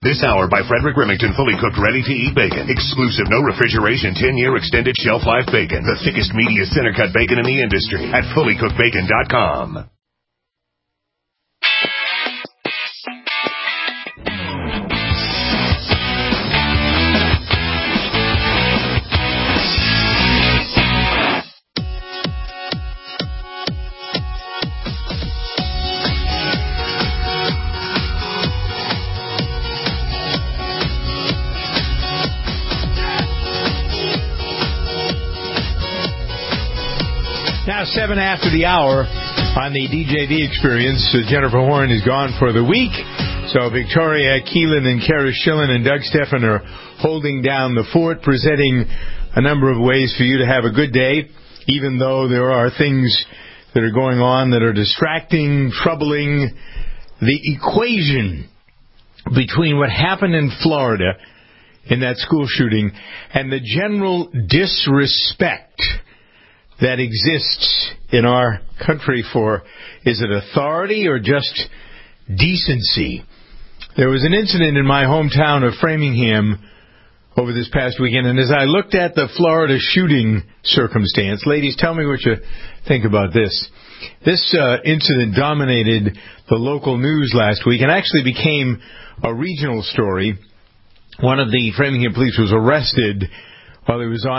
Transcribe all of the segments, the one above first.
This hour by Frederick Remington, fully cooked, ready-to-eat bacon. Exclusive, no refrigeration, 10-year extended shelf life bacon. The thickest, meatiest, center-cut bacon in the industry at fullycookedbacon.com. Now 7 after the hour on the DJV Experience. Jennifer Horn is gone for the week. So Victoria Keelan and Kara Schillen and Doug Steffen are holding down the fort, presenting a number of ways for you to have a good day, even though there are things that are going on that are distracting, troubling. The equation between what happened in Florida in that school shooting and the general disrespect that exists in our country for, is it authority or just decency? There was an incident in my hometown of Framingham over this past weekend, and as I looked at the Florida shooting circumstance, ladies, tell me what you think about this. This incident dominated the local news last week and actually became a regional story. One of the Framingham police was arrested while he was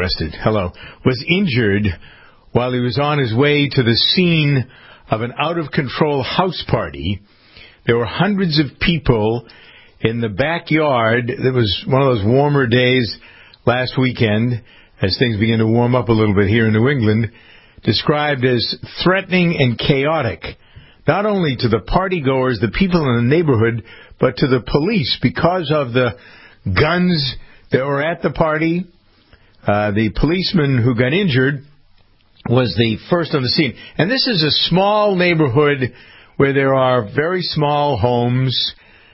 was injured while he was on his way to the scene of an out-of-control house party. There were hundreds of people in the backyard. It was one of those warmer days last weekend, as things began to warm up a little bit here in New England, described as threatening and chaotic, not only to the partygoers, the people in the neighborhood, but to the police because of the guns that were at the party. The policeman who got injured was the first on the scene. And this is a small neighborhood where there are very small homes.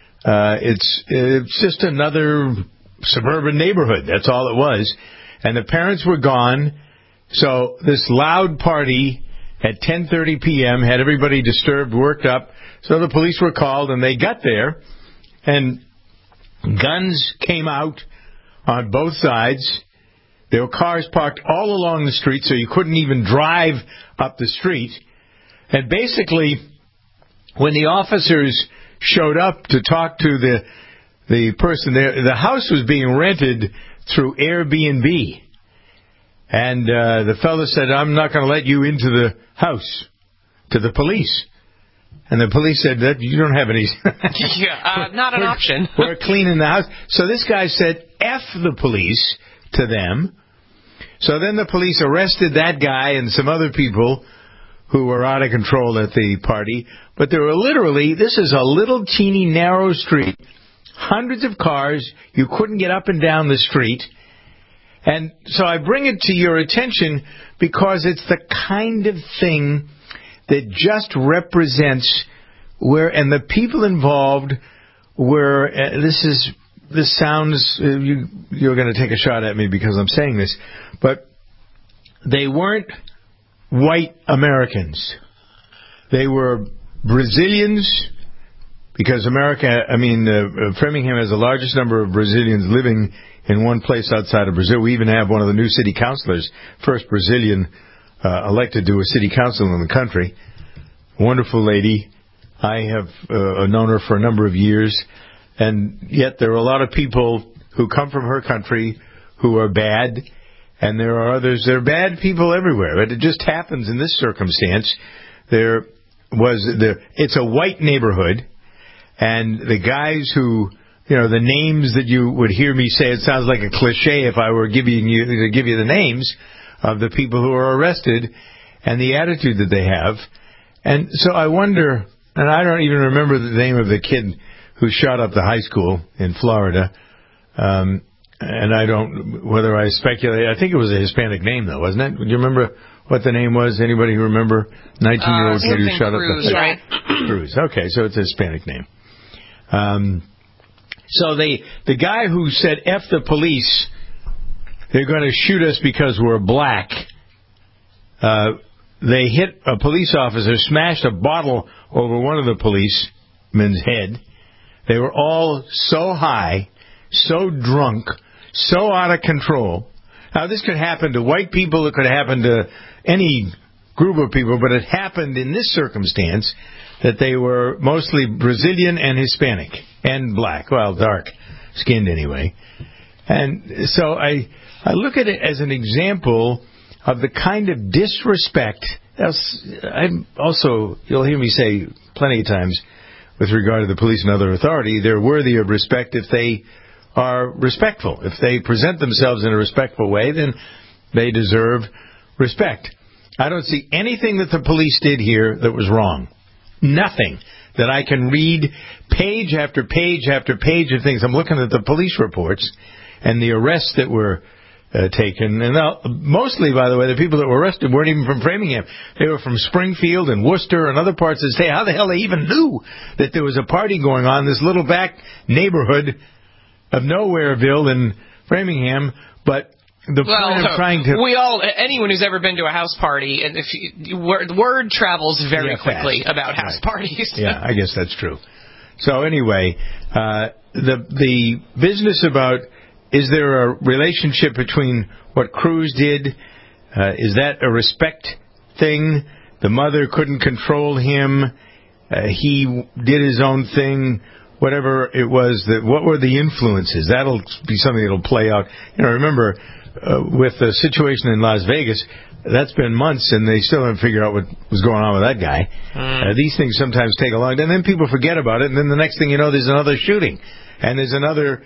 It's just another suburban neighborhood. That's all it was. And the parents were gone. So this loud party at 10:30 p.m. had everybody disturbed, worked up. So the police were called, and they got there. And guns came out on both sides. There were cars parked all along the street, so you couldn't even drive up the street. And basically, when the officers showed up to talk to the person there, the house was being rented through Airbnb. And the fellow said, "I'm not going to let you into the house," to the police. And the police said, "That you don't have any." Not an option. We're cleaning the house. So this guy said, "F the police," to them. So then the police arrested that guy and some other people who were out of control at the party. But there were literally, this is a little teeny narrow street, hundreds of cars. You couldn't get up and down the street. And so I bring it to your attention because it's the kind of thing that just represents where, and the people involved were, this sounds, you're going to take a shot at me because I'm saying this, but they weren't white Americans. They were Brazilians, because Framingham has the largest number of Brazilians living in one place outside of Brazil. We even have one of the new city councilors, first Brazilian elected to a city council in the country. Wonderful lady. I have known her for a number of years. And yet there are a lot of people who come from her country who are bad, and there are others. There are bad people everywhere. But it just happens in this circumstance. It's a white neighborhood, and the guys who, the names that you would hear me say, it sounds like a cliche if I were to give you the names of the people who are arrested and the attitude that they have. And so I wonder, and I don't even remember the name of the kid who shot up the high school in Florida. And I don't, whether I speculate, I think it was a Hispanic name, though, wasn't it? Do you remember what the name was? Anybody who remember? 19-year-old kid who shot up the right? Cruz. Okay, so it's a Hispanic name. So the guy who said, "F the police, they're going to shoot us because we're black," they hit a police officer, smashed a bottle over one of the policemen's head. They were all so high, so drunk, so out of control. Now, this could happen to white people. It could happen to any group of people, but it happened in this circumstance that they were mostly Brazilian and Hispanic and black, well, dark-skinned anyway. And so I look at it as an example of the kind of disrespect. I'm also, you'll hear me say plenty of times with regard to the police and other authority, they're worthy of respect if they are respectful. If they present themselves in a respectful way, then they deserve respect. I don't see anything that the police did here that was wrong. Nothing that I can read page after page after page of things. I'm looking at the police reports and the arrests that were taken. And mostly, by the way, the people that were arrested weren't even from Framingham. They were from Springfield and Worcester and other parts of the state. How the hell they even knew that there was a party going on in this little back neighborhood of Nowhereville in Framingham? But the point of trying to... anyone who's ever been to a house party, and word travels very quickly about house parties. Yeah, I guess that's true. So anyway, the business about, is there a relationship between what Cruz did? Is that a respect thing? The mother couldn't control him. He did his own thing. Whatever it was, what were the influences? That'll be something that'll play out. Remember, with the situation in Las Vegas, that's been months, and they still haven't figured out what was going on with that guy. These things sometimes take a long time, and then people forget about it, and then the next thing you know, there's another shooting, and there's another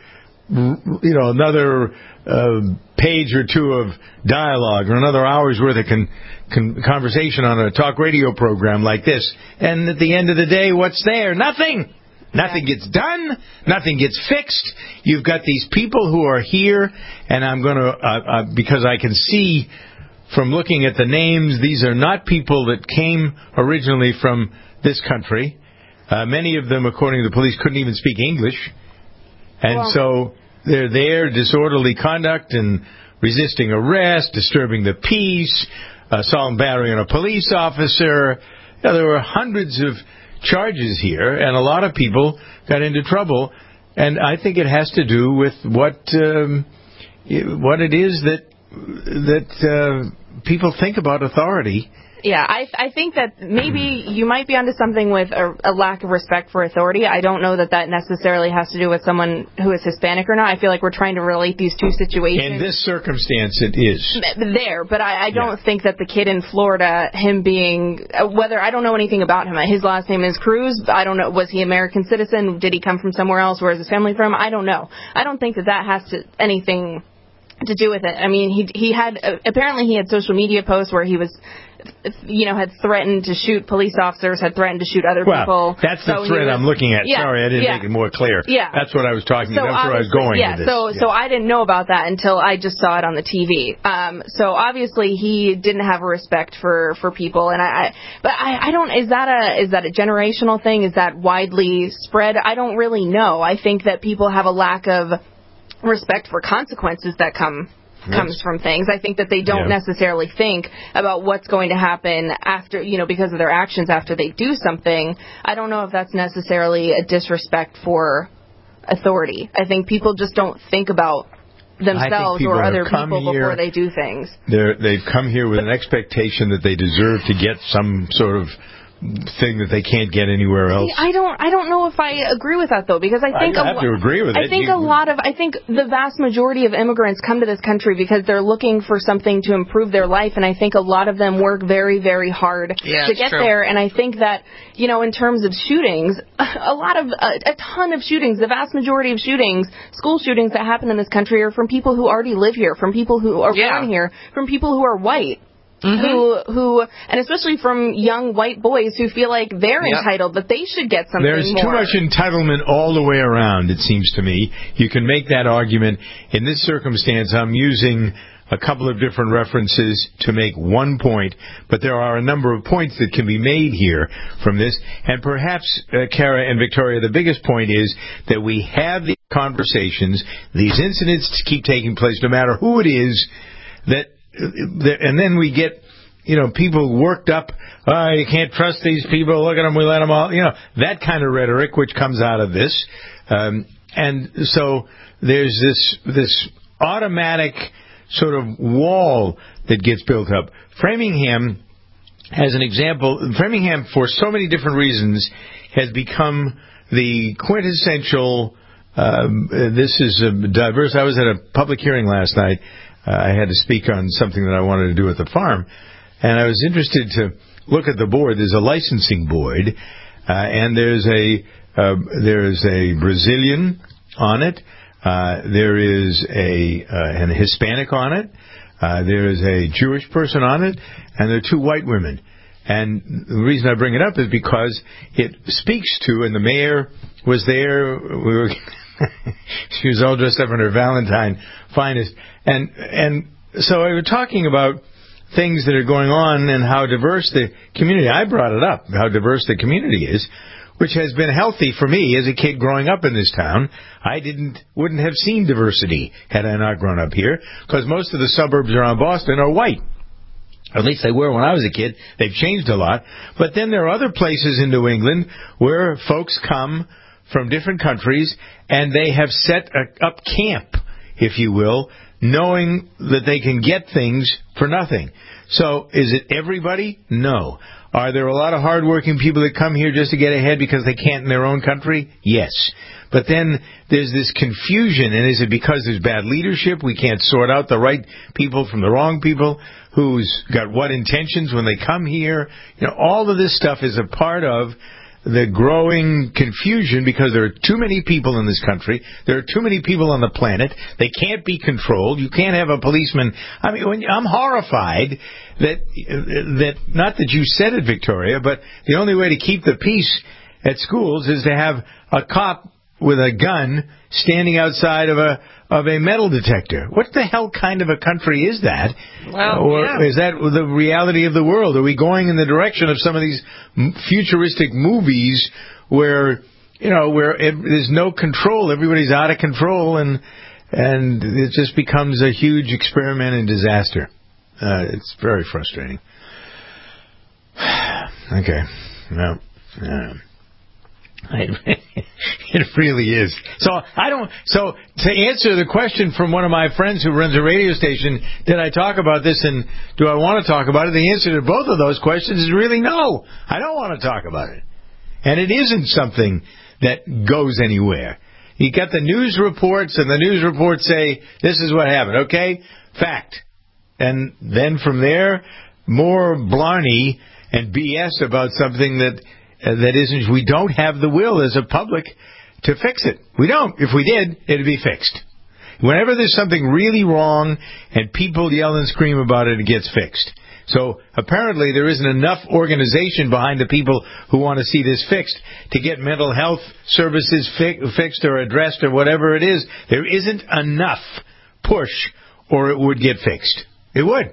page or two of dialogue, or another hour's worth of conversation on a talk radio program like this. And at the end of the day, what's there? Nothing. Nothing gets done. Nothing gets fixed. You've got these people who are here, and I'm going to, because I can see from looking at the names, these are not people that came originally from this country. Many of them, according to the police, couldn't even speak English. And so they're there, disorderly conduct and resisting arrest, disturbing the peace, assault and battery on a police officer. There were hundreds of charges here, and a lot of people got into trouble. And I think it has to do with what it is that people think about authority. Yeah, I think that maybe you might be onto something with a lack of respect for authority. I don't know that necessarily has to do with someone who is Hispanic or not. I feel like we're trying to relate these two situations. In this circumstance, it is. There, but I don't think that the kid in Florida, him being, I don't know anything about him. His last name is Cruz. I don't know, was he American citizen? Did he come from somewhere else? Where is his family from? I don't know. I don't think that has anything to do with it. I mean, he had, apparently he had social media posts where he was, had threatened to shoot police officers, had threatened to shoot other people. That's the thread I'm looking at. Yeah, sorry, I didn't make it more clear. Yeah. That's what I was talking about. That's where I was going with this. So I didn't know about that until I just saw it on the TV. So obviously he didn't have a respect for people, and I don't, is that a generational thing? Is that widely spread? I don't really know. I think that people have a lack of respect for consequences that comes from things. I think that they don't necessarily think about what's going to happen after, because of their actions after they do something. I don't know if that's necessarily a disrespect for authority. I think people just don't think about themselves or other people before they do things. They've come here with an expectation that they deserve to get some sort of thing that they can't get anywhere else. I don't know if I agree with that though, because I think I have to agree with it. I think the vast majority of immigrants come to this country because they're looking for something to improve their life, and I think a lot of them work very, very hard to get there. And I think that in terms of shootings, a ton of shootings, the vast majority of shootings, school shootings that happen in this country are from people who already live here, from people who are born here, from people who are white. Mm-hmm. Who, and especially from young white boys who feel like they're entitled, that they should get something more. There's too much entitlement all the way around, it seems to me. You can make that argument. In this circumstance, I'm using a couple of different references to make one point, but there are a number of points that can be made here from this. And perhaps, Kara and Victoria, the biggest point is that we have these conversations, these incidents keep taking place, no matter who it is, and then we get people worked up, you can't trust these people, look at them, we let them all, that kind of rhetoric which comes out of this. And so there's this automatic sort of wall that gets built up. Framingham, as an example, Framingham, for so many different reasons, has become the quintessential, this is diverse. I was at a public hearing last night. I had to speak on something that I wanted to do at the farm, and I was interested to look at the board. There's a licensing board, and there's a Brazilian on it. There is an Hispanic on it. There is a Jewish person on it, and there are 2 white women. And the reason I bring it up is because it speaks to, and the mayor was there. She was all dressed up in her Valentine finest, and so we were talking about things that are going on and how diverse the community. I brought it up, how diverse the community is, which has been healthy for me as a kid growing up in this town. I wouldn't have seen diversity had I not grown up here, because most of the suburbs around Boston are white. At least they were when I was a kid. They've changed a lot. But then there are other places in New England where folks come from different countries, and they have set up camp, if you will, knowing that they can get things for nothing. So is it everybody? No. Are there a lot of hardworking people that come here just to get ahead because they can't in their own country? Yes. But then there's this confusion, and is it because there's bad leadership? We can't sort out the right people from the wrong people, who's got what intentions when they come here. All of this stuff is a part of the growing confusion because there are too many people in this country. There are too many people on the planet. They can't be controlled. You can't have a policeman. I mean, I'm horrified that not that you said it, Victoria, but the only way to keep the peace at schools is to have a cop with a gun standing outside of a metal detector. What the hell kind of a country is that? Is that the reality of the world? Are we going in the direction of some of these futuristic movies where there's no control, everybody's out of control, and it just becomes a huge experiment in disaster? It's very frustrating. Okay. No. It really is. So to answer the question from one of my friends who runs a radio station, did I talk about this and do I want to talk about it? The answer to both of those questions is really no. I don't want to talk about it. And it isn't something that goes anywhere. You got the news reports, and the news reports say, this is what happened. Okay? Fact. And then from there, more blarney and BS about something that isn't. We don't have the will as a public to fix it. We don't. If we did, it'd be fixed. Whenever there's something really wrong and people yell and scream about it, it gets fixed. So apparently there isn't enough organization behind the people who want to see this fixed to get mental health services fixed or addressed or whatever it is. There isn't enough push or it would get fixed. It would.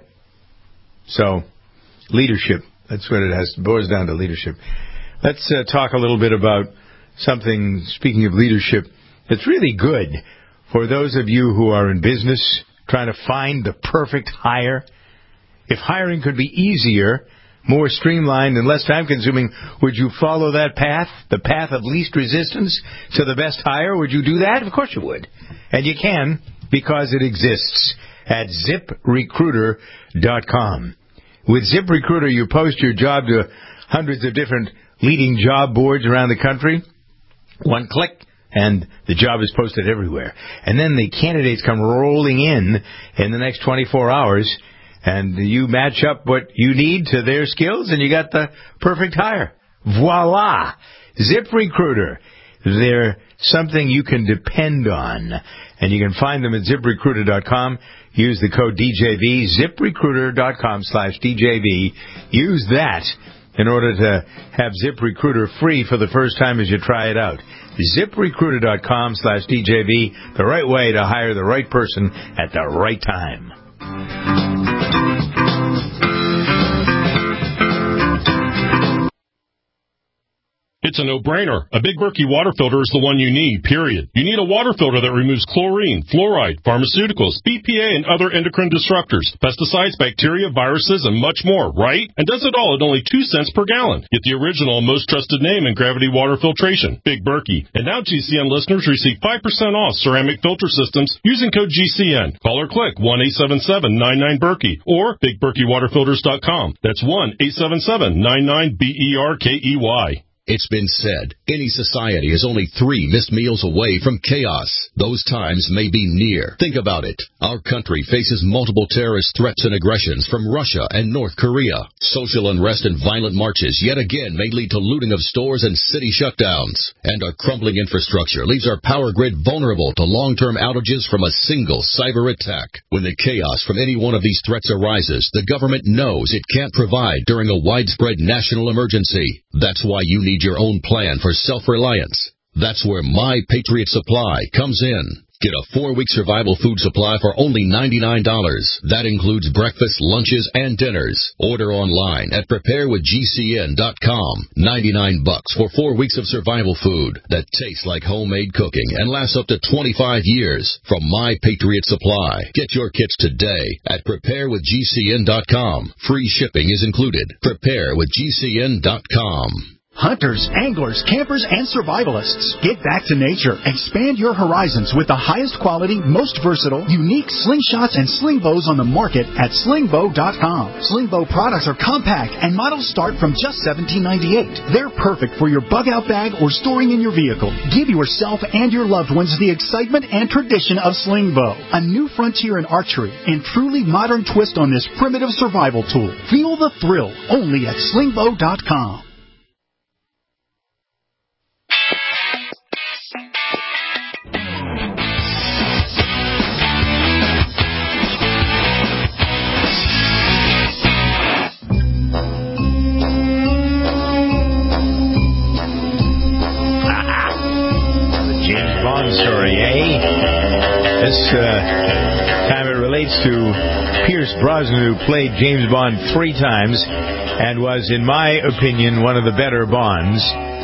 So leadership. That's what it boils down to, leadership. Let's talk a little bit about something, speaking of leadership, that's really good for those of you who are in business trying to find the perfect hire. If hiring could be easier, more streamlined, and less time-consuming, would you follow that path, the path of least resistance to the best hire? Would you do that? Of course you would. And you can, because it exists at ZipRecruiter.com. With ZipRecruiter, you post your job to hundreds of different leading job boards around the country. One click, and the job is posted everywhere. And then the candidates come rolling in the next 24 hours, and you match up what you need to their skills, and you got the perfect hire. Voila! ZipRecruiter. They're something you can depend on. And you can find them at ZipRecruiter.com. Use the code DJV, ZipRecruiter.com/DJV. Use that in order to have ZipRecruiter free for the first time as you try it out. ZipRecruiter.com/DJV, the right way to hire the right person at the right time. It's a no-brainer. A Big Berkey water filter is the one you need, period. You need a water filter that removes chlorine, fluoride, pharmaceuticals, BPA, and other endocrine disruptors, pesticides, bacteria, viruses, and much more, right? And does it all at only 2 cents per gallon. Get the original and most trusted name in gravity water filtration, Big Berkey. And now GCN listeners receive 5% off ceramic filter systems using code GCN. Call or click 1-877-99-BERKEY or BigBerkeyWaterFilters.com. That's 1-877-99-BERKEY. It's been said, any society is only 3 missed meals away from chaos. Those times may be near. Think about it. Our country faces multiple terrorist threats and aggressions from Russia and North Korea. Social unrest and violent marches yet again may lead to looting of stores and city shutdowns. And our crumbling infrastructure leaves our power grid vulnerable to long-term outages from a single cyber attack. When the chaos from any one of these threats arises, the government knows it can't provide during a widespread national emergency. That's why you need your own plan for self-reliance. That's where My Patriot Supply comes in. Get a 4-week survival food supply for only $99. That includes breakfast, lunches, and dinners. Order online at preparewithgcn.com. $99 for 4 weeks of survival food that tastes like homemade cooking and lasts up to 25 years from My Patriot Supply. Get your kits today at preparewithgcn.com. Free shipping is included. Preparewithgcn.com. Hunters, anglers, campers, and survivalists, get back to nature. Expand your horizons with the highest quality, most versatile, unique slingshots and sling bows on the market at slingbow.com. Sling bow products are compact and models start from just $17.98. They're perfect for your bug out bag or storing in your vehicle. Give yourself and your loved ones the excitement and tradition of sling bow, a new frontier in archery and truly modern twist on this primitive survival tool. Feel the thrill only at slingbow.com. Story, eh? This time it relates to Pierce Brosnan, who played James Bond 3 times and was, in my opinion, one of the better Bonds.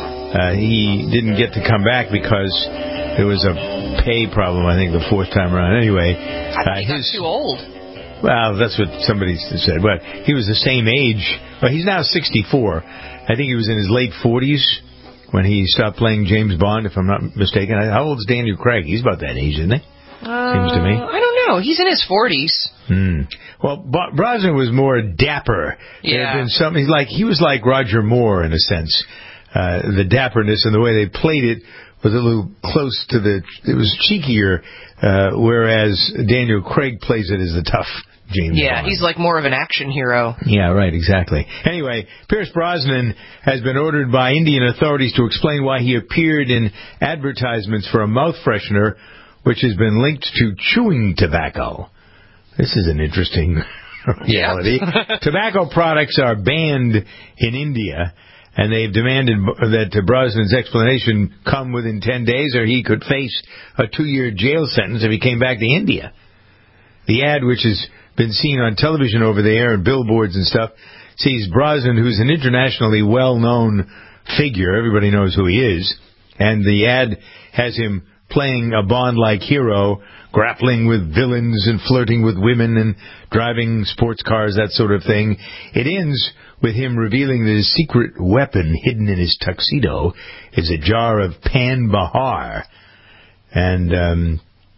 He didn't get to come back because there was a pay problem, I think, the 4th time around. Anyway, he got too old. Well, that's what somebody said. But he was the same age. Well, he's now 64. I think he was in his late 40s. When he stopped playing James Bond, if I'm not mistaken. How old is Daniel Craig? He's about that age, isn't he? Seems to me. I don't know. He's in his 40s. Well, Brosnan was more dapper. Yeah. There had been something he was like Roger Moore in a sense. The dapperness and the way they played it was a little close to it was cheekier, whereas Daniel Craig plays it as the tough James Bond. He's like more of an action hero. Yeah, right, exactly. Anyway, Pierce Brosnan has been ordered by Indian authorities to explain why he appeared in advertisements for a mouth freshener, which has been linked to chewing tobacco. This is an interesting reality. Tobacco products are banned in India, and they've demanded that Brosnan's explanation come within 10 days, or he could face a 2-year jail sentence if he came back to India. The ad, which has been seen on television over there and billboards and stuff, sees Brosnan, who's an internationally well-known figure. Everybody knows who he is. And the ad has him playing a Bond-like hero, grappling with villains and flirting with women and driving sports cars, that sort of thing. It ends with him revealing that his secret weapon hidden in his tuxedo is a jar of Pan Bahar. And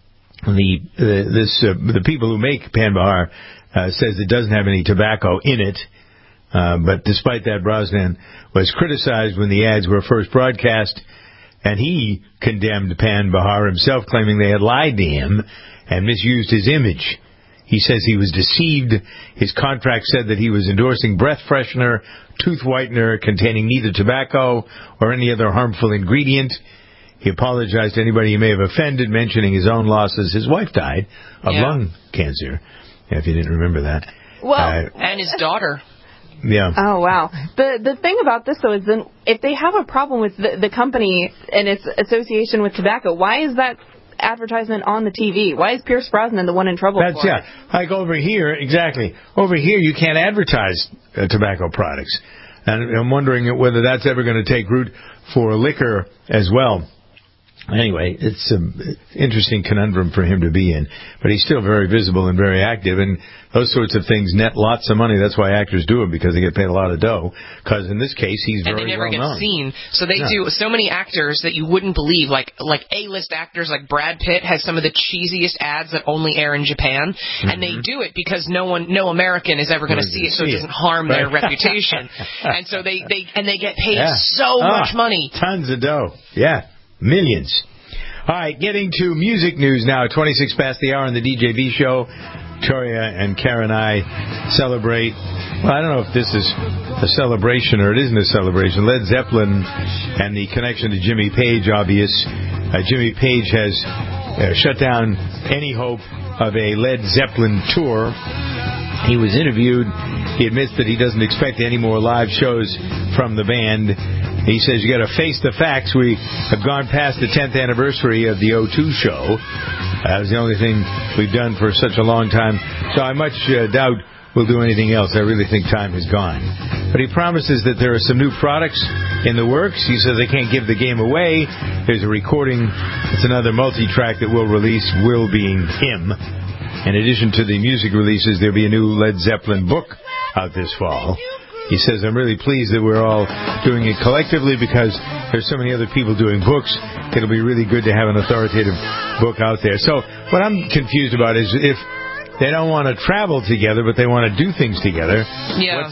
the people who make Pan Bahar says it doesn't have any tobacco in it. But despite that, Brosnan was criticized when the ads were first broadcast, and he condemned Pan Bahar himself, claiming they had lied to him and misused his image. He says he was deceived. His contract said that he was endorsing breath freshener, tooth whitener containing neither tobacco or any other harmful ingredient. He apologized to anybody he may have offended, mentioning his own losses. His wife died of lung cancer, if you didn't remember that. Well, and his daughter. Yeah. Oh, wow. The thing about this, though, is then if they have a problem with the company and its association with tobacco, why is that advertisement on the TV? Why is Pierce Brosnan the one in trouble for it? Like over here, exactly. Over here, you can't advertise tobacco products. And I'm wondering whether that's ever going to take root for liquor as well. Anyway, it's an interesting conundrum for him to be in. But he's still very visible and very active, and those sorts of things net lots of money. That's why actors do it, because they get paid a lot of dough. Because in this case, he's very well known. And they never get seen. So they do so many actors that you wouldn't believe. Like A-list actors like Brad Pitt has some of the cheesiest ads that only air in Japan. Mm-hmm. And they do it because no American is ever going to see it, so it doesn't harm their reputation. And so they get paid so much money. Tons of dough. Yeah. Millions. All right, getting to music news now. 26 past the hour on the DJV show. Victoria and Karen and I celebrate. Well, I don't know if this is a celebration or it isn't a celebration. Led Zeppelin and the connection to Jimmy Page, obvious. Jimmy Page has shut down any hope of a Led Zeppelin tour. He was interviewed. He admits that he doesn't expect any more live shows from the band. He says, you got to face the facts. We have gone past the 10th anniversary of the O2 show. That was the only thing we've done for such a long time. So I much doubt we'll do anything else. I really think time is gone. But he promises that there are some new products in the works. He says they can't give the game away. There's a recording. It's another multi-track that we'll release, Will being him. In addition to the music releases, there'll be a new Led Zeppelin book out this fall. He says, I'm really pleased that we're all doing it collectively because there's so many other people doing books. It'll be really good to have an authoritative book out there. So what I'm confused about is if they don't want to travel together, but they want to do things together. Yeah.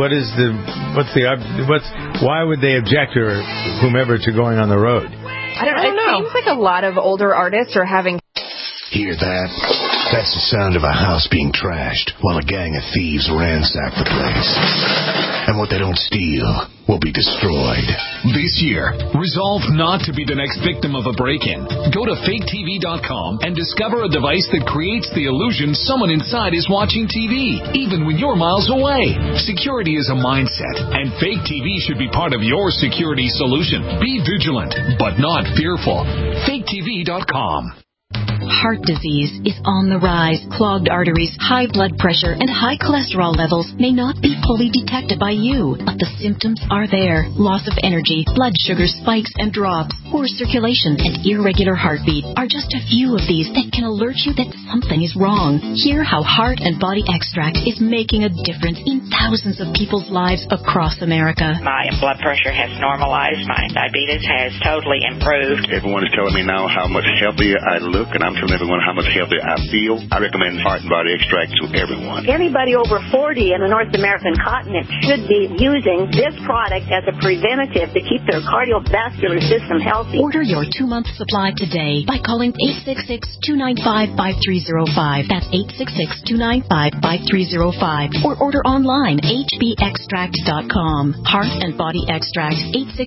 Why would they object or whomever to going on the road? I don't know. It seems like a lot of older artists are having... Hear that? That's the sound of a house being trashed while a gang of thieves ransack the place. And what they don't steal will be destroyed. This year, resolve not to be the next victim of a break-in. Go to faketv.com and discover a device that creates the illusion someone inside is watching TV, even when you're miles away. Security is a mindset, and Fake TV should be part of your security solution. Be vigilant, but not fearful. faketv.com. Heart disease is on the rise. Clogged arteries, high blood pressure, and high cholesterol levels may not be fully detected by you, but the symptoms are there. Loss of energy, blood sugar spikes and drops, poor circulation, and irregular heartbeat are just a few of these that can alert you that something is wrong. Hear how Heart and Body Extract is making a difference in thousands of people's lives across America. My blood pressure has normalized. My diabetes has totally improved. Everyone is telling me now how much healthier I look, and I'm telling everyone how much healthier I feel. I recommend Heart and Body Extract to everyone. Anybody over 40 in the North American continent should be using this product as a preventative to keep their cardiovascular system healthy. Order your 2-month supply today by calling 866-295-5305. That's 866-295-5305. Or order online, hbextract.com. Heart and Body Extract,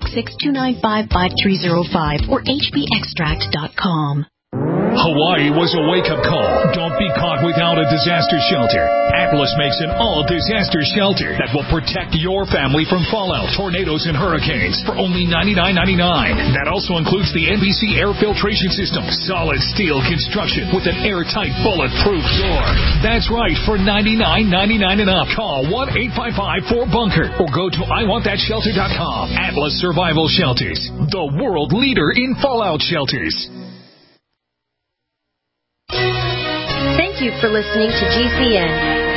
866-295-5305 or hbextract.com. Hawaii was a wake-up call. Don't be caught without a disaster shelter. Atlas makes an all-disaster shelter that will protect your family from fallout, tornadoes, and hurricanes for only $99.99. That also includes the NBC air filtration system, solid steel construction with an airtight, bulletproof door. That's right, for $99.99 and up. Call 1-855-4BUNKER or go to IWantThatShelter.com. Atlas Survival Shelters, the world leader in fallout shelters. Thank you for listening to GCN.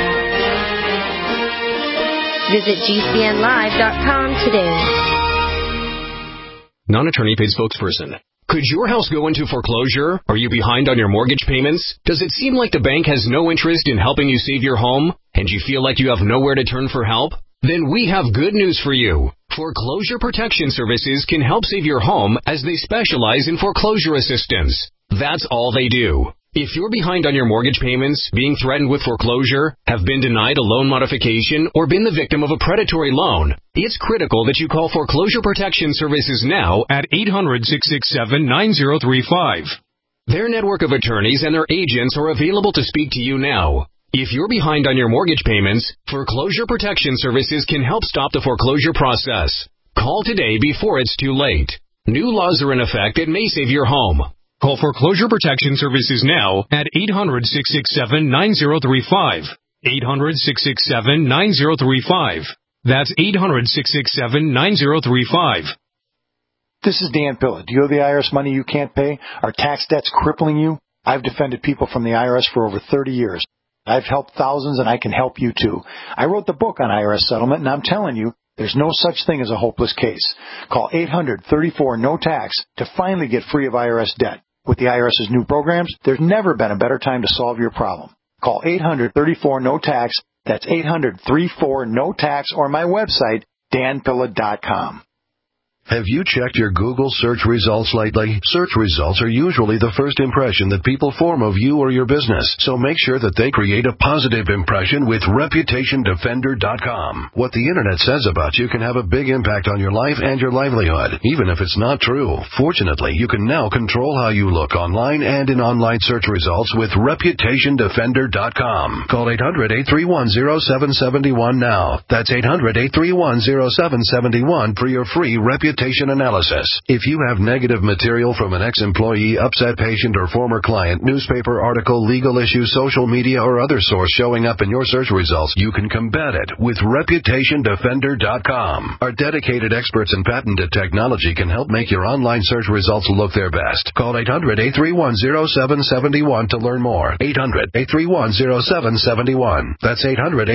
Visit GCNlive.com today. Non-attorney paid spokesperson. Could your house go into foreclosure? Are you behind on your mortgage payments? Does it seem like the bank has no interest in helping you save your home? And you feel like you have nowhere to turn for help? Then we have good news for you. Foreclosure Protection Services can help save your home as they specialize in foreclosure assistance. That's all they do. If you're behind on your mortgage payments, being threatened with foreclosure, have been denied a loan modification, or been the victim of a predatory loan, it's critical that you call Foreclosure Protection Services now at 800-667-9035. Their network of attorneys and their agents are available to speak to you now. If you're behind on your mortgage payments, Foreclosure Protection Services can help stop the foreclosure process. Call today before it's too late. New laws are in effect that may save your home. Call Foreclosure Protection Services now at 800-667-9035. 800-667-9035. That's 800-667-9035. This is Dan Pilla. Do you owe the IRS money you can't pay? Are tax debts crippling you? I've defended people from the IRS for over 30 years. I've helped thousands, and I can help you too. I wrote the book on IRS settlement, and I'm telling you, there's no such thing as a hopeless case. Call 800-34-NO-TAX to finally get free of IRS debt. With the IRS's new programs, there's never been a better time to solve your problem. Call 800-34-NO-TAX. That's 800-34-NO-TAX, or my website, danpilla.com. Have you checked your Google search results lately? Search results are usually the first impression that people form of you or your business, so make sure that they create a positive impression with ReputationDefender.com. What the Internet says about you can have a big impact on your life and your livelihood, even if it's not true. Fortunately, you can now control how you look online and in online search results with ReputationDefender.com. Call 800-831-0771 now. That's 800-831-0771 for your free reputation analysis. If you have negative material from an ex-employee, upset patient, or former client, newspaper article, legal issue, social media, or other source showing up in your search results, you can combat it with ReputationDefender.com. Our dedicated experts in patented technology can help make your online search results look their best. Call 800-831-0771 to learn more. 800-831-0771. That's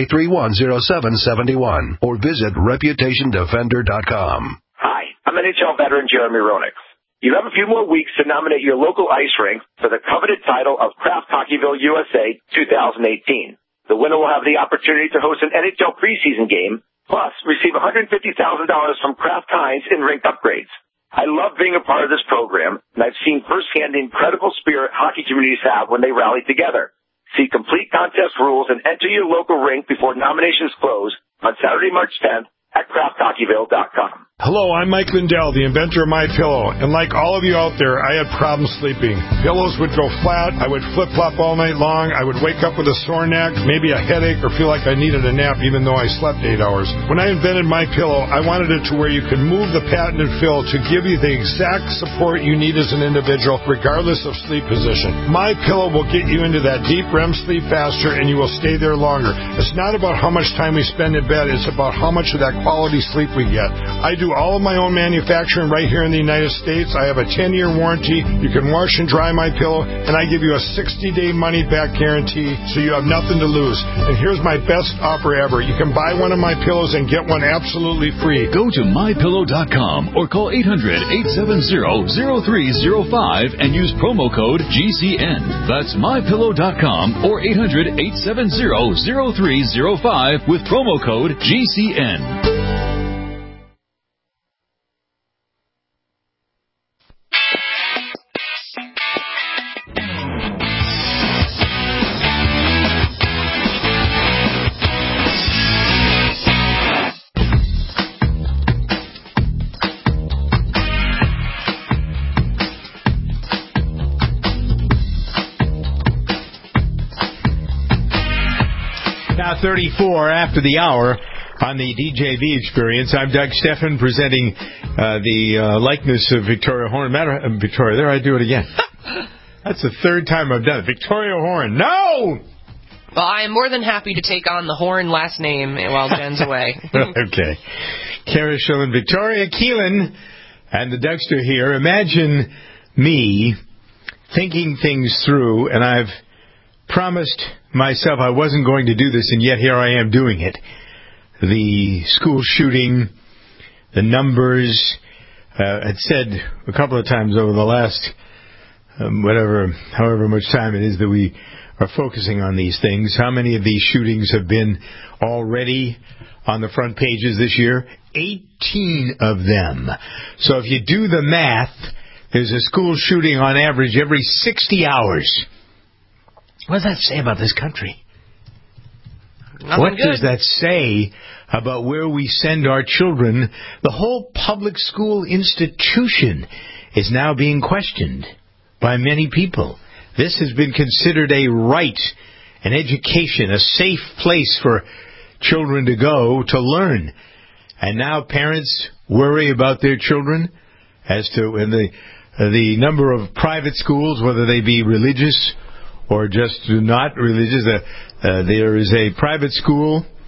800-831-0771. Or visit ReputationDefender.com. Hi, I'm NHL veteran Jeremy Roenick. You have a few more weeks to nominate your local ice rink for the coveted title of Kraft Hockeyville USA 2018. The winner will have the opportunity to host an NHL preseason game, plus receive $150,000 from Kraft Heinz in rink upgrades. I love being a part of this program, and I've seen firsthand the incredible spirit hockey communities have when they rally together. See complete contest rules and enter your local rink before nominations close on Saturday, March 10th at CraftHockeyville.com. Hello, I'm Mike Lindell, the inventor of MyPillow, and like all of you out there, I had problems sleeping. Pillows would go flat, I would flip-flop all night long, I would wake up with a sore neck, maybe a headache, or feel like I needed a nap even though I slept 8 hours. When I invented MyPillow, I wanted it to where you could move the patented fill to give you the exact support you need as an individual, regardless of sleep position. MyPillow will get you into that deep REM sleep faster, and you will stay there longer. It's not about how much time we spend in bed, it's about how much of that quality sleep we get. I do all of my own manufacturing right here in the United States. I have a 10-year warranty. You can wash and dry my pillow, and I give you a 60-day money-back guarantee, so you have nothing to lose. And here's my best offer ever. You can buy one of my pillows and get one absolutely free. Go to MyPillow.com or call 800-870-0305 and use promo code GCN. That's MyPillow.com or 800-870-0305 with promo code GCN. Now 34 after the hour on the DJV Experience. I'm Doug Steffen presenting the likeness of Victoria Horn. Victoria, there I do it again. That's the third time I've done it. Victoria Horn. No! Well, I am more than happy to take on the Horn last name while Jen's away. Okay. Kara Schillen, Victoria Keelan, and the Dougster here. Imagine me thinking things through, and I've promised myself I wasn't going to do this, and yet here I am doing it. The school shooting, the numbers. I'd said a couple of times over the last however much time it is that we are focusing on these things. How many of these shootings have been already on the front pages this year? 18 of them. So if you do the math, there's a school shooting on average every 60 hours. What does that say about this country? What does that say about where we send our children? The whole public school institution is now being questioned by many people. This has been considered a right, an education, a safe place for children to go to learn. And now parents worry about their children as to the number of private schools, whether they be religious or just not religious. There is a private school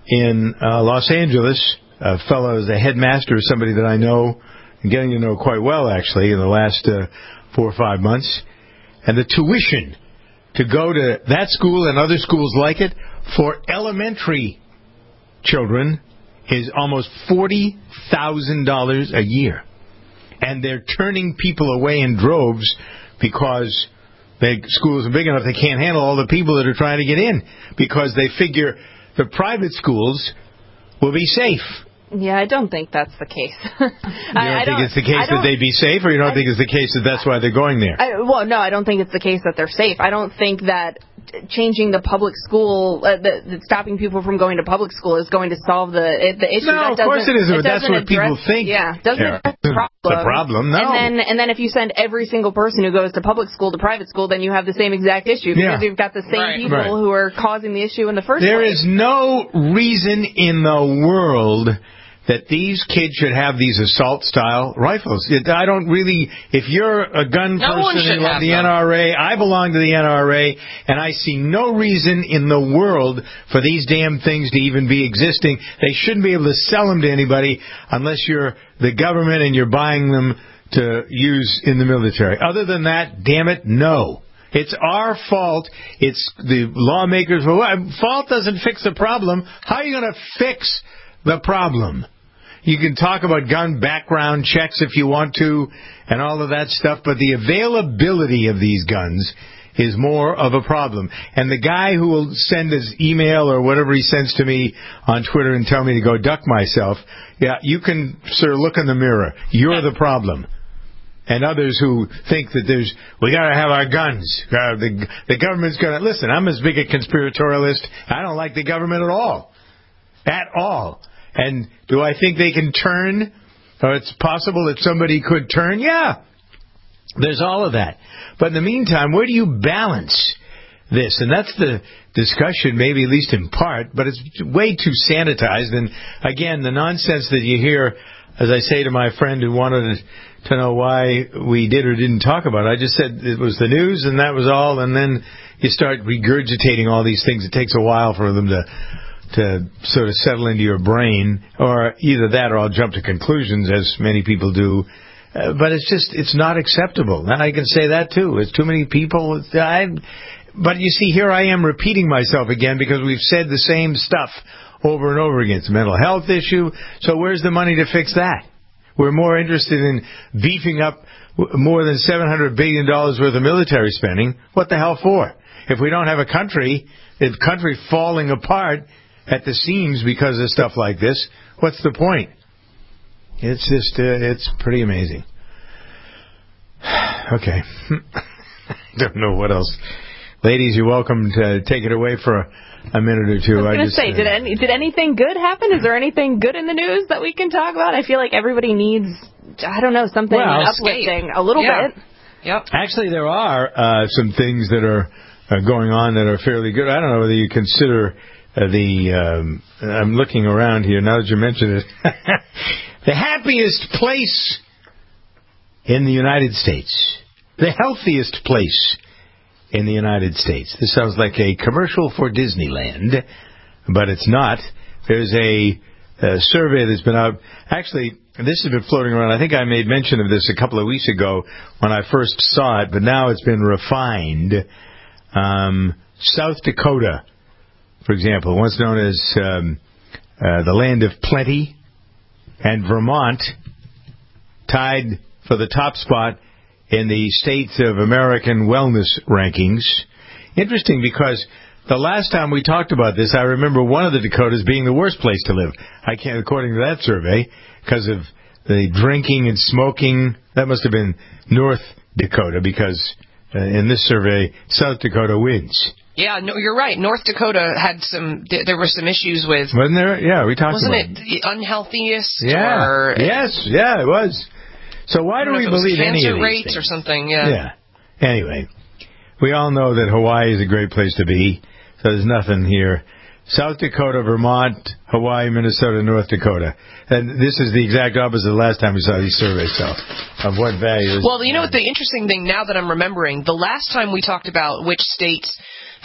in Los Angeles. A fellow is a headmaster, somebody that I know, and getting to know quite well, actually, in the last 4 or 5 months. And the tuition to go to that school and other schools like it for elementary children is almost $40,000 a year. And they're turning people away in droves because the schools are big enough they can't handle all the people that are trying to get in, because they figure the private schools will be safe. Yeah, I don't think that's the case. You don't think it's the case that they'd be safe, or you don't think it's the case that that's why they're going there? No, I don't think it's the case that they're safe. I don't think that changing the public school, stopping people from going to public school is going to solve the issue. No, of course it isn't. But that's what people think. Yeah, doesn't address the problem. The problem, no. And then if you send every single person who goes to public school to private school, then you have the same exact issue, because you've got the same people who are causing the issue in the first place. There is no reason in the world that these kids should have these assault-style rifles. I don't really... If you're a gun person and you love the NRA, I belong to the NRA, and I see no reason in the world for these damn things to even be existing. They shouldn't be able to sell them to anybody unless you're the government and you're buying them to use in the military. Other than that, damn it, no. It's our fault. It's the lawmakers' fault. Doesn't fix the problem. How are you going to fix the problem? You can talk about gun background checks if you want to and all of that stuff, but the availability of these guns is more of a problem. And the guy who will send his email or whatever he sends to me on Twitter and tell me to go duck myself, you can, sir, look in the mirror. You're the problem. And others who think that we got to have our guns. The government's going to... Listen, I'm as big a conspiratorialist. I don't like the government at all. At all. And do I think they can turn, or it's possible that somebody could turn? Yeah, there's all of that. But in the meantime, where do you balance this? And that's the discussion, maybe at least in part, but it's way too sanitized. And again, the nonsense that you hear, as I say to my friend who wanted to know why we did or didn't talk about it, I just said it was the news and that was all, and then you start regurgitating all these things. It takes a while for them to sort of settle into your brain, or either that or I'll jump to conclusions, as many people do. But it's not acceptable. And I can say that, too. It's too many people. But you see, here I am repeating myself again because we've said the same stuff over and over again. It's a mental health issue. So where's the money to fix that? We're more interested in beefing up more than $700 billion worth of military spending. What the hell for? If we don't have a country, the country falling apart at the seams because of stuff like this, what's the point? It's just, it's pretty amazing. Okay. Don't know what else. Ladies, you're welcome to take it away for a minute or two. I was going to say, did anything good happen? Is there anything good in the news that we can talk about? I feel like everybody needs, I don't know, something uplifting a little bit. Yep. Actually, there are some things that are going on that are fairly good. I don't know whether you consider I'm looking around here now that you mentioned it. The happiest place in the United States. The healthiest place in the United States. This sounds like a commercial for Disneyland, but it's not. There's a survey that's been out. Actually, this has been floating around. I think I made mention of this a couple of weeks ago when I first saw it, but now it's been refined. South Dakota, for example, once known as the land of plenty, and Vermont tied for the top spot in the States of American Wellness Rankings. Interesting, because the last time we talked about this, I remember one of the Dakotas being the worst place to live. According to that survey, because of the drinking and smoking. That must have been North Dakota, because in this survey, South Dakota wins. Yeah, no, you're right. North Dakota had there were some issues with... Wasn't there? Yeah, we talked about it. Wasn't it unhealthiest? Yeah. Or, yes, yeah, it was. So why do we believe any of these rates things? Or something, yeah. Anyway, we all know that Hawaii is a great place to be, so there's nothing here. South Dakota, Vermont, Hawaii, Minnesota, North Dakota. And this is the exact opposite of the last time we saw these surveys, so of what value is... Well, you know what the interesting thing, now that I'm remembering, the last time we talked about which states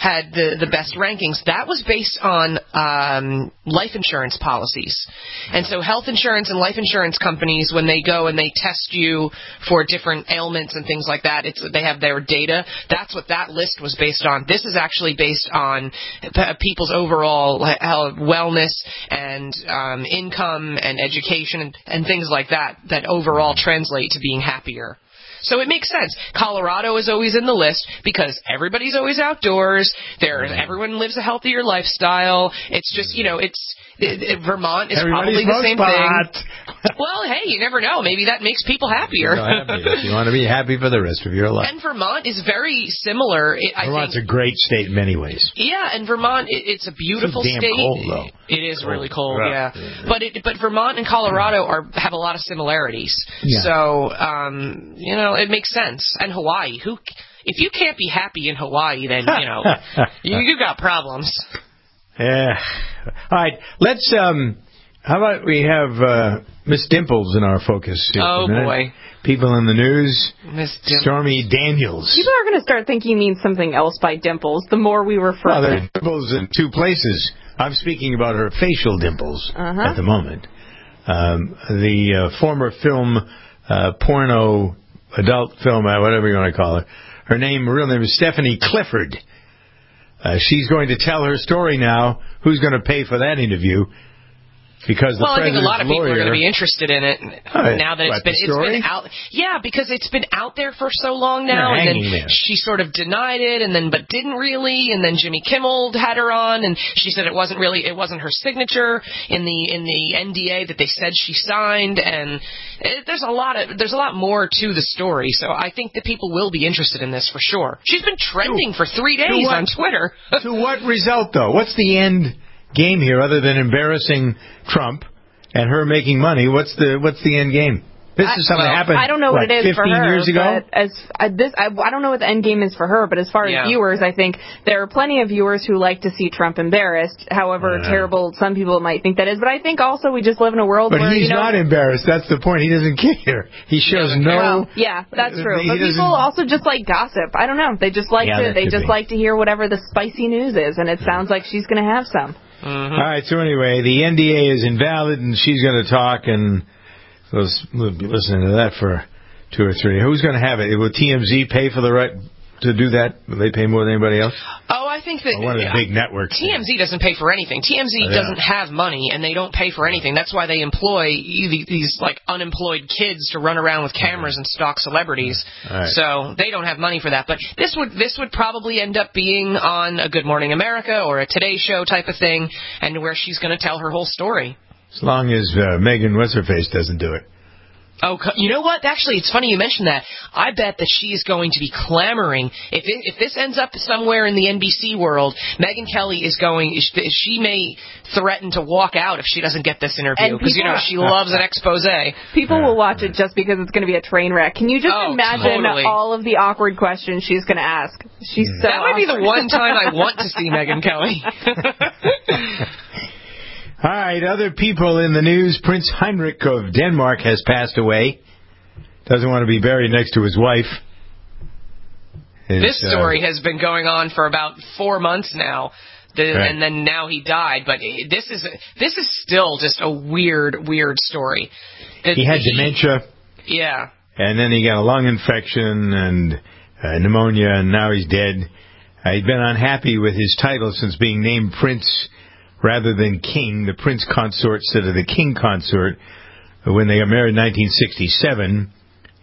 had the best rankings. That was based on life insurance policies. And so health insurance and life insurance companies, when they go and they test you for different ailments and things like that, they have their data. That's what that list was based on. This is actually based on people's overall wellness and income and education and things like that overall translate to being happier. So it makes sense. Colorado is always in the list because everybody's always outdoors. Everyone lives a healthier lifestyle. It's just, Vermont is probably the same thing. Well, hey, you never know. Maybe that makes people happier. You want to be happy for the rest of your life. And Vermont is very similar. Vermont's a great state in many ways. Yeah, and Vermont, it's a beautiful state. It's cold, though. It is really cold, yeah. But Vermont and Colorado have a lot of similarities. Yeah. So, it makes sense. And Hawaii, if you can't be happy in Hawaii, then, you got problems. Yeah. All right, let's, how about we have Miss Dimples in our focus here. Oh, boy. People in the news. Miss Dimples. Stormy Daniels. People are going to start thinking you mean something else by dimples the more we refer to it. There are dimples in two places. I'm speaking about her facial dimples at the moment. The former film, porno, adult film, whatever you want to call her, her real name is Stephanie Clifford. She's going to tell her story now. Who's going to pay for that interview? Because the I think a lot of people are going to be interested in it now that it's been out. Yeah, because it's been out there for so long now, and then she sort of denied it, but didn't really, and then Jimmy Kimmel had her on, and she said it wasn't her signature in the NDA that they said she signed, and there's a lot more to the story. So I think that people will be interested in this for sure. She's been trending for 3 days on Twitter. To what result, though? What's the end game here, other than embarrassing Trump and her making money? What's the end game? This is something that happened. I don't know what it is 15 for her. Years ago? But I don't know what the end game is for her. But as far as viewers, I think there are plenty of viewers who like to see Trump embarrassed. However terrible some people might think that is. But I think also we just live in a world where he's not embarrassed. That's the point. He doesn't care. He shows no. Well, yeah, that's true. But people also just like gossip. I don't know. They just like to hear whatever the spicy news is, and it sounds like she's going to have some. Mm-hmm. All right. So anyway, the NDA is invalid, and she's going to talk and. We'll be listening to that for 2 or 3. Who's going to have it? Will TMZ pay for the right to do that? Will they pay more than anybody else? Oh, I think that one of the big networks. TMZ doesn't pay for anything. TMZ doesn't have money, and they don't pay for anything. That's why they employ these unemployed kids to run around with cameras and stalk celebrities. Right. So they don't have money for that. But this would probably end up being on a Good Morning America or a Today Show type of thing, and where she's going to tell her whole story. As long as Megan What's-Her-Face doesn't do it. Oh, you know what? Actually, it's funny you mentioned that. I bet that she is going to be clamoring. If this ends up somewhere in the NBC world, Megyn Kelly is going. She may threaten to walk out if she doesn't get this interview because she loves an expose. People will watch it just because it's going to be a train wreck. Can you just imagine all of the awkward questions she's going to ask? That might be the one time I want to see Megyn Kelly. All right, other people in the news. Prince Heinrich of Denmark has passed away. Doesn't want to be buried next to his wife. This story has been going on for about 4 months now, and then now he died. But this is still just a weird story. He had dementia. Yeah. And then he got a lung infection and pneumonia, and now he's dead. He'd been unhappy with his title since being named Prince rather than king. The prince consort instead of the king consort. When they got married in 1967,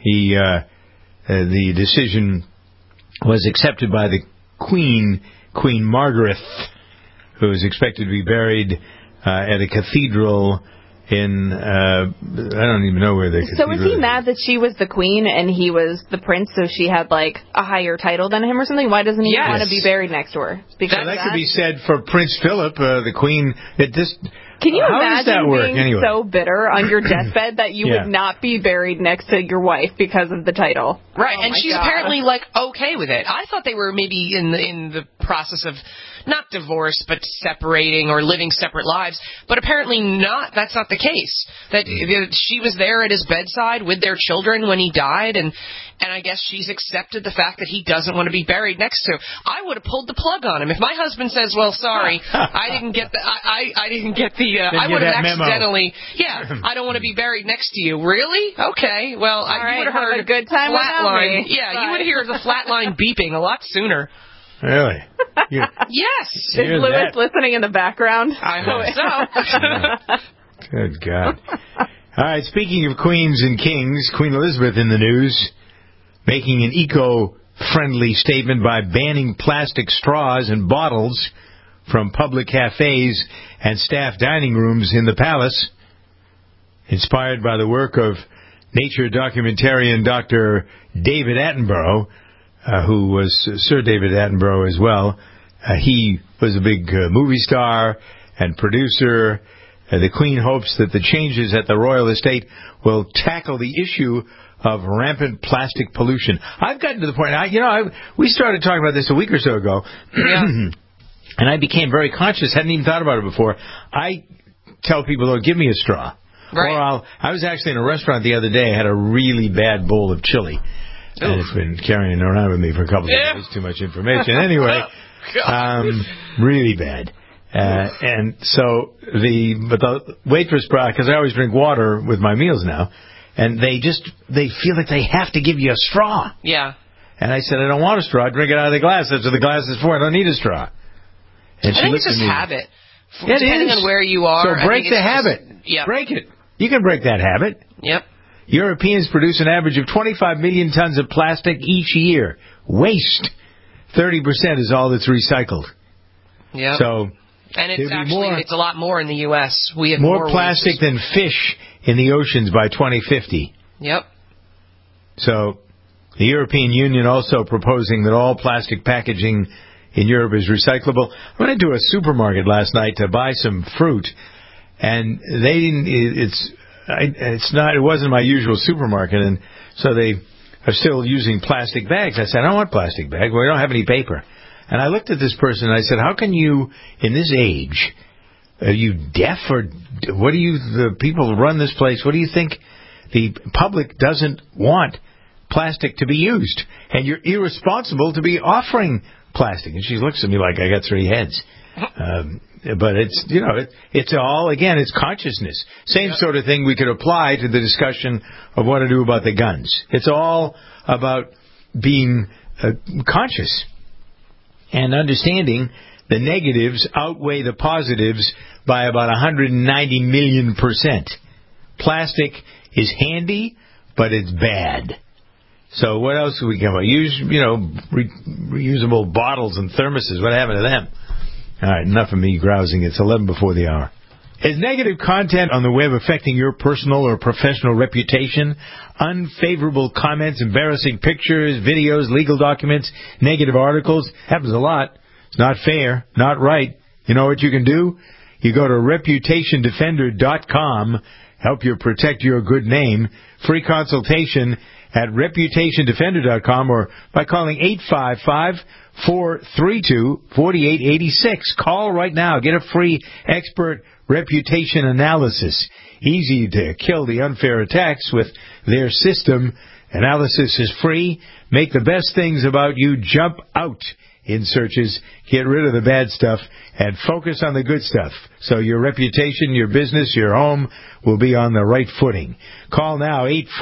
the decision was accepted by the Queen Margaret, who is expected to be buried at a cathedral in, I don't even know where the cathedral is. So was he mad that she was the queen and he was the prince, so she had like a higher title than him or something? Why doesn't he want to be buried next to her? Because that could be said for Prince Philip, the queen. Can you How does that imagine work, being anyway? so bitter on your deathbed that you Yeah. would not be buried next to your wife because of the title? Right, Oh and my she's God. apparently like okay with it. I thought they were maybe in the process of not divorce, but separating or living separate lives. But apparently not. That's not the case. That she was there at his bedside with their children when he died, and I guess she's accepted the fact that he doesn't want to be buried next to. I would have pulled the plug on him if my husband says, "Well, sorry, I didn't get the I would have accidentally I don't want to be buried next to you." Really? Okay. Well, you would have heard a good time without me. Yeah, you would hear the flatline beeping a lot sooner. Really? Yes. Is Lewis listening in the background? I hope so. Good God. All right, speaking of queens and kings, Queen Elizabeth in the news, making an eco-friendly statement by banning plastic straws and bottles from public cafes and staff dining rooms in the palace. Inspired by the work of nature documentarian Dr. David Attenborough, who was Sir David Attenborough as well. He was a big movie star and producer. The Queen hopes that the changes at the royal estate will tackle the issue of rampant plastic pollution. I've gotten to the point, we started talking about this a week or so ago, and I became very conscious, hadn't even thought about it before. I tell people, give me a straw. Right. Or I was actually in a restaurant the other day, I had a really bad bowl of chili. And it's been carrying around with me for a couple of days. Too much information. Anyway, really bad. And so the waitress brought, because I always drink water with my meals now, and they feel like they have to give you a straw. Yeah. And I said, I don't want a straw. I drink it out of the glass. That's what the glass is for. I don't need a straw. And I think it's just habit. It Depending is. on where you are. So break the habit. Yeah. Break it. You can break that habit. Yep. Europeans produce an average of 25 million tons of plastic each year. Waste. 30% is all that's recycled. Yeah. So, and it's a lot more in the U.S. We have more plastic waste. than fish in the oceans by 2050. Yep. So, the European Union also proposing that all plastic packaging in Europe is recyclable. I went into a supermarket last night to buy some fruit, and they didn't. It wasn't my usual supermarket, and so they are still using plastic bags. I said, I don't want plastic bags. Well, we don't have any paper. And I looked at this person and I said, how can you, in this age, are you deaf or what do you, the people who run this place, what do you think the public doesn't want plastic to be used? And you're irresponsible to be offering plastic. And she looks at me like I got three heads. But it's, it's all, again, it's consciousness. Same sort of thing we could apply to the discussion of what to do about the guns. It's all about being conscious and understanding the negatives outweigh the positives by about 190 million%. Plastic is handy, but it's bad. So what else do we come about? Use, reusable bottles and thermoses. What happened to them? All right, enough of me grousing. It's 11 before the hour. Is negative content on the web affecting your personal or professional reputation? Unfavorable comments, embarrassing pictures, videos, legal documents, negative articles. Happens a lot. It's not fair, not right. You know what you can do? You go to ReputationDefender.com. Help you protect your good name. Free consultation at ReputationDefender.com or by calling 855-432-4886. Call right now. Get a free expert reputation analysis. Easy to kill the unfair attacks with their system. Analysis is free. Make the best things about you jump out in searches. Get rid of the bad stuff and focus on the good stuff. So your reputation, your business, your home will be on the right footing. Call now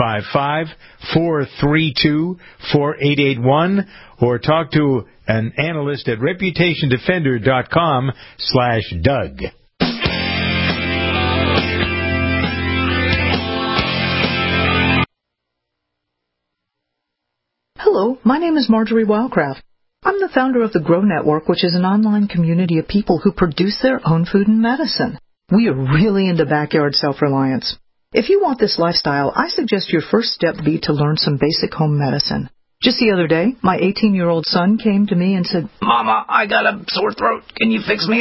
855-432-4881 or talk to an analyst at ReputationDefender.com/Doug. Hello, my name is Marjorie Wildcraft. I'm the founder of the Grow Network, which is an online community of people who produce their own food and medicine. We are really into backyard self-reliance. If you want this lifestyle, I suggest your first step be to learn some basic home medicine. Just the other day, my 18-year-old son came to me and said, Mama, I got a sore throat. Can you fix me up?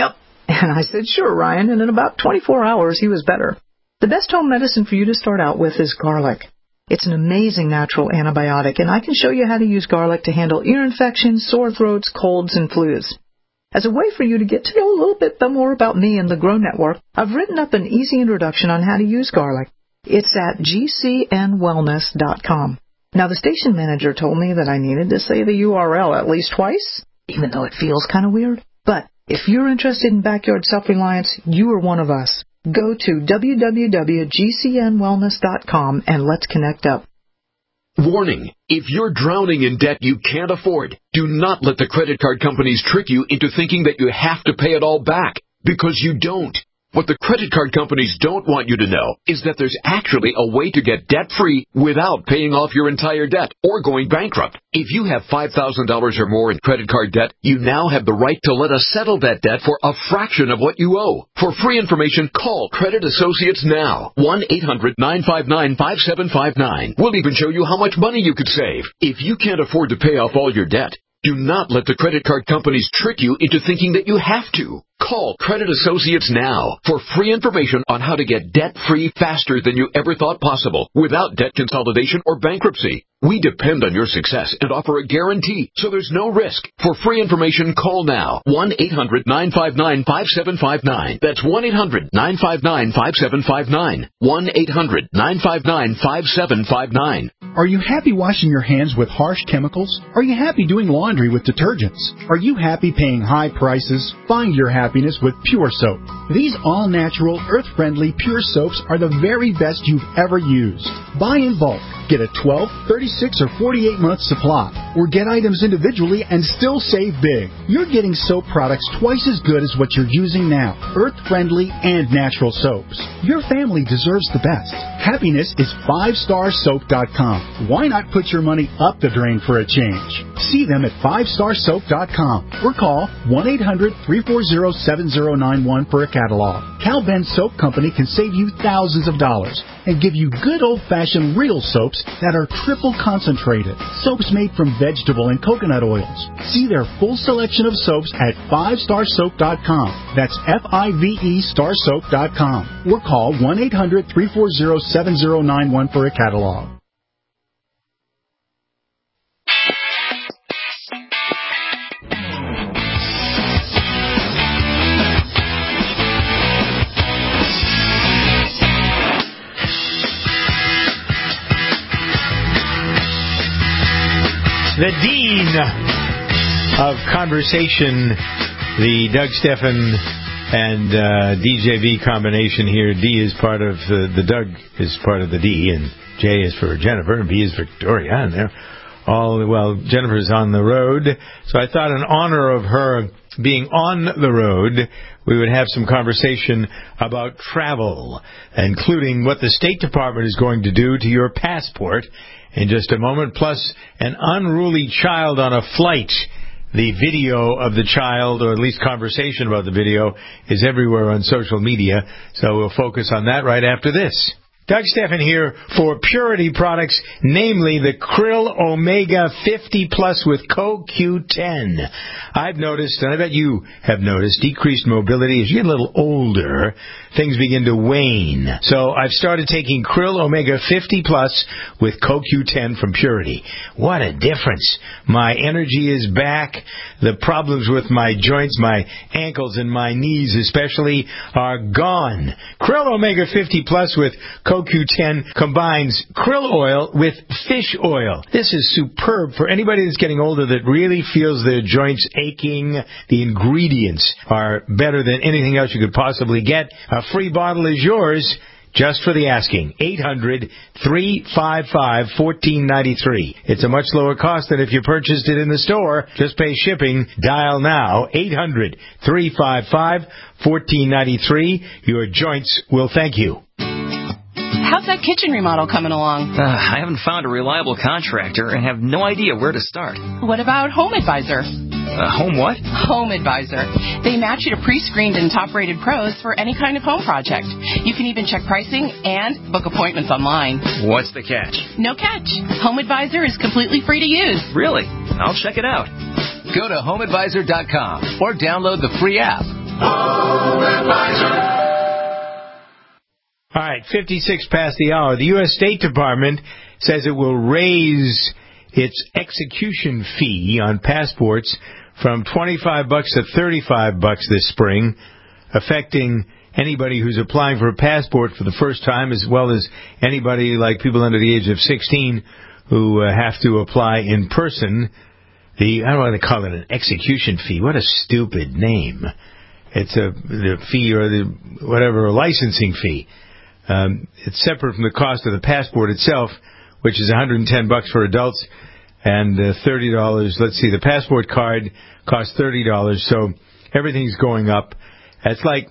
And I said, sure, Ryan, and in about 24 hours, he was better. The best home medicine for you to start out with is garlic. It's an amazing natural antibiotic, and I can show you how to use garlic to handle ear infections, sore throats, colds, and flus. As a way for you to get to know a little bit more about me and the Grow Network, I've written up an easy introduction on how to use garlic. It's at gcnwellness.com. Now, the station manager told me that I needed to say the URL at least twice, even though it feels kind of weird. But if you're interested in backyard self-reliance, you are one of us. Go to www.gcnwellness.com and let's connect up. Warning, if you're drowning in debt you can't afford, do not let the credit card companies trick you into thinking that you have to pay it all back, because you don't. What the credit card companies don't want you to know is that there's actually a way to get debt-free without paying off your entire debt or going bankrupt. If you have $5,000 or more in credit card debt, you now have the right to let us settle that debt for a fraction of what you owe. For free information, call Credit Associates now. 1-800-959-5759. We'll even show you how much money you could save. If you can't afford to pay off all your debt, do not let the credit card companies trick you into thinking that you have to. Call Credit Associates now for free information on how to get debt-free faster than you ever thought possible without debt consolidation or bankruptcy. We depend on your success and offer a guarantee, so there's no risk. For free information, call now. 1-800-959-5759. That's 1-800-959-5759. 1-800-959-5759. Are you happy washing your hands with harsh chemicals? Are you happy doing laundry with detergents? Are you happy paying high prices? Find your happiness with Pure Soap. These all-natural, earth-friendly Pure Soaps are the very best you've ever used. Buy in bulk. Get a 12, 36, or 48-month supply. Or get items individually and still save big. You're getting soap products twice as good as what you're using now. Earth-friendly and natural soaps. Your family deserves the best. Happiness is 5starsoap.com. Why not put your money up the drain for a change? See them at 5starsoap.com or call 1-800-340-7091 for a catalog. Cal Ben Soap Company can save you thousands of dollars and give you good old-fashioned real soaps that are triple concentrated. Soaps made from vegetable and coconut oils. See their full selection of soaps at 5starsoap.com. That's F-I-V-E starsoap.com. Or call 1-800-340-7091 for a catalog. The Dean of Conversation, the Doug Stephan and DJV combination here. D is part of the Doug is part of the D, and J is for Jennifer, and V is Victoria. And they're well, Jennifer's on the road, so I thought in honor of her being on the road, we would have some conversation about travel, including what the State Department is going to do to your passport in just a moment, plus an unruly child on a flight. The video of the child, or at least conversation about the video, is everywhere on social media, so we'll focus on that right after this. Doug Stephan here for Purity products, namely the Krill Omega 50 Plus with CoQ10. I've noticed, and I bet you have noticed, decreased mobility as you get a little older. Things begin to wane. So I've started taking Krill Omega 50 Plus with CoQ10 from Purity. What a difference. My energy is back. The problems with my joints, my ankles and my knees especially, are gone. Krill Omega 50 Plus with CoQ10 combines krill oil with fish oil. This is superb for anybody that's getting older that really feels their joints aching. The ingredients are better than anything else you could possibly get. A free bottle is yours just for the asking. 800-355-1493. It's a much lower cost than if you purchased it in the store. Just pay shipping. Dial now. 800-355-1493. Your joints will thank you. How's that kitchen remodel coming along? I haven't found a reliable contractor and have no idea where to start. What about Home Advisor? Home what? Home Advisor. They match you to pre-screened and top-rated pros for any kind of home project. You can even check pricing and book appointments online. What's the catch? No catch. Home Advisor is completely free to use. Really? I'll check it out. Go to HomeAdvisor.com or download the free app. Home Advisor. All right, 56 past the hour. The U.S. State Department says it will raise its execution fee on passports from $25 to $35 this spring, affecting anybody who's applying for a passport for the first time, as well as anybody like people under the age of 16 who have to apply in person. I don't want to call it an execution fee. What a stupid name. It's the fee or the whatever, a licensing fee. It's separate from the cost of the passport itself, which is $110 for adults and $30. Let's see, the passport card costs $30, so everything's going up. It's like,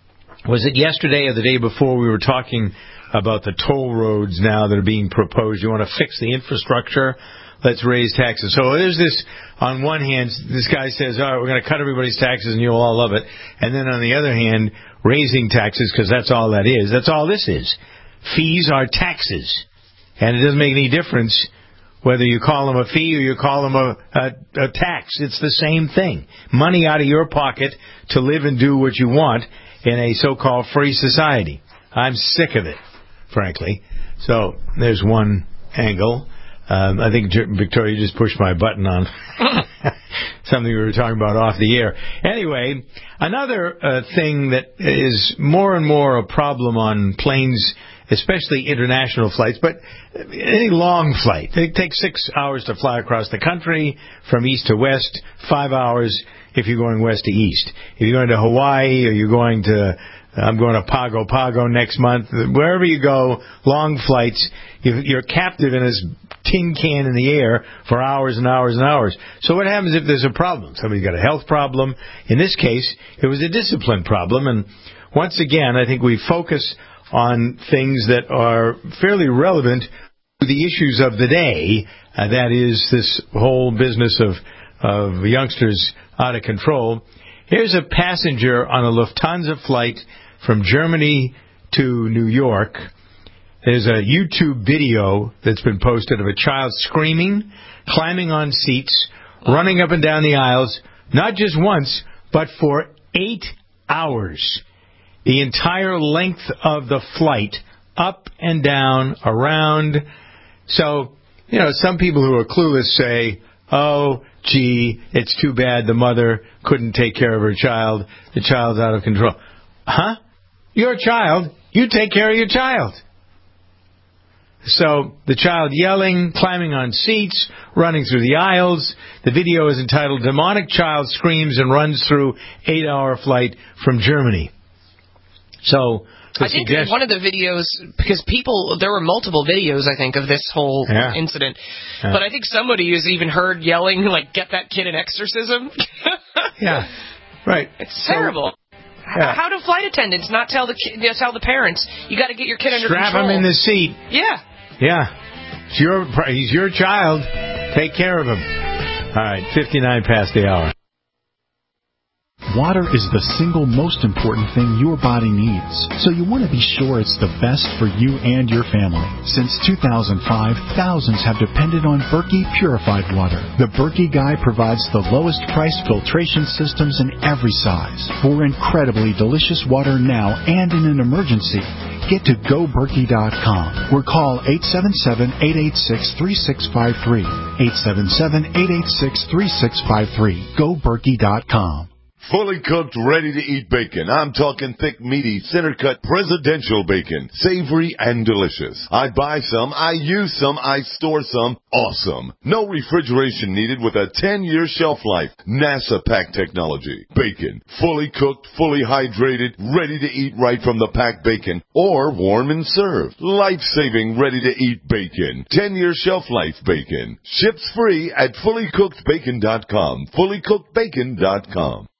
was it yesterday or the day before we were talking about the toll roads now that are being proposed? You want to fix the infrastructure? Let's raise taxes. So there's this, on one hand, this guy says, all right, we're going to cut everybody's taxes and you'll all love it. And then on the other hand, raising taxes, because that's all that is. That's all this is. Fees are taxes. And it doesn't make any difference whether you call them a fee or you call them a tax. It's the same thing. Money out of your pocket to live and do what you want in a so-called free society. I'm sick of it, frankly. So there's one angle. I think, Victoria, you just pushed my button on something we were talking about off the air. Anyway, another thing that is more and more a problem on planes, especially international flights, but any long flight. It takes 6 hours to fly across the country from east to west, 5 hours if you're going west to east. If you're going to Hawaii or you're going to, I'm going to Pago Pago next month, wherever you go, long flights, you're captive in this tin can in the air for hours and hours and hours. So what happens if there's a problem? Somebody's got a health problem. In this case, it was a discipline problem. And once again, I think we focus on things that are fairly relevant to the issues of the day. That is this whole business of youngsters out of control. Here's a passenger on a Lufthansa flight from Germany to New York. There's a YouTube video that's been posted of a child screaming, climbing on seats, running up and down the aisles, not just once, but for 8 hours. The entire length of the flight, up and down, around. So, you know, some people who are clueless say, oh, gee, it's too bad the mother couldn't take care of her child. The child's out of control. Huh? You're a child. You take care of your child. So the child yelling, climbing on seats, running through the aisles. The video is entitled Demonic Child Screams and Runs Through 8-Hour Flight from Germany. So I think one of the videos, because there were multiple videos, I think, of this whole incident. Yeah. But I think somebody has even heard yelling, like, get that kid an exorcism. Yeah, right. It's terrible. Yeah. How do flight attendants not tell the parents, you got to get your kid under control? Strap him in the seat. Yeah. Yeah. He's your child. Take care of him. All right, 59 past the hour. Water is the single most important thing your body needs, so you want to be sure it's the best for you and your family. Since 2005, thousands have depended on Berkey purified water. The Berkey Guy provides the lowest price filtration systems in every size. For incredibly delicious water now and in an emergency, get to GoBerkey.com or call 877-886-3653. 877-886-3653. GoBerkey.com. Fully cooked, ready-to-eat bacon. I'm talking thick, meaty, center-cut, presidential bacon. Savory and delicious. I buy some, I use some, I store some. Awesome. No refrigeration needed with a 10-year shelf life. NASA pack technology. Bacon. Fully cooked, fully hydrated, ready to eat right from the packed bacon. Or warm and served. Life-saving, ready-to-eat bacon. 10-year shelf life bacon. Ships free at fullycookedbacon.com. Fullycookedbacon.com.